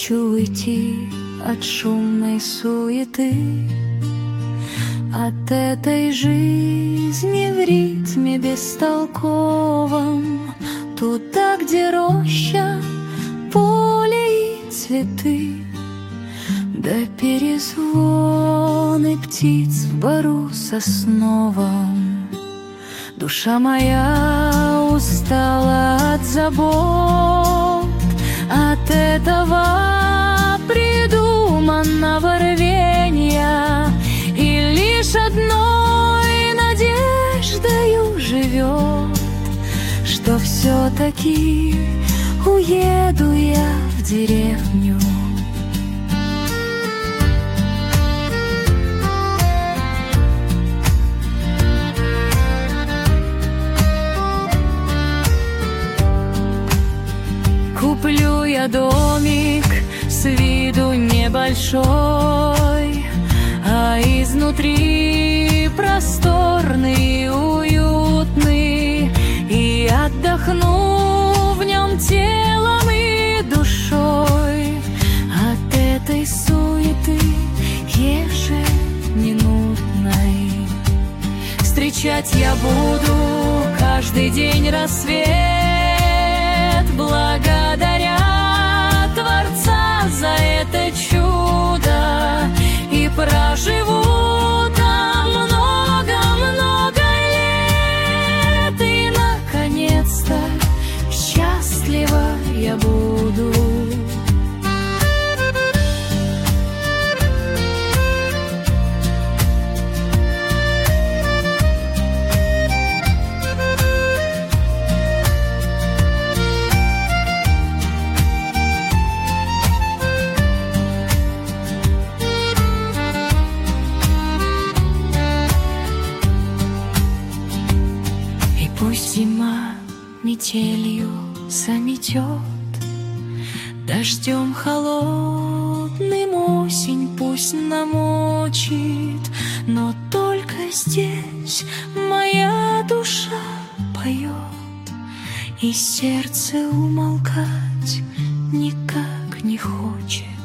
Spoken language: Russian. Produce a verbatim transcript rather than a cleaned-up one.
хочу уйти от шумной суеты, от этой жизни в ритме бестолковом, туда, где роща, поле и цветы, да перезвоны птиц в бору сосновом. Душа моя устала от забот, от этого придуманного рвенья, и лишь одной надеждою живет, что все-таки уеду я в деревню. Куплю я домик с виду небольшой, а изнутри просторный и уютный, и отдохну в нем телом и душой от этой суеты ежеминутной. Встречать я буду каждый день рассвет, благодаря Творца за это чудо, и проживу там много-много лет, и наконец-то счастлива я буду. Пусть зима метелью заметет, дождем холодным осень пусть намочит, но только здесь моя душа поет, и сердце умолкать никак не хочет.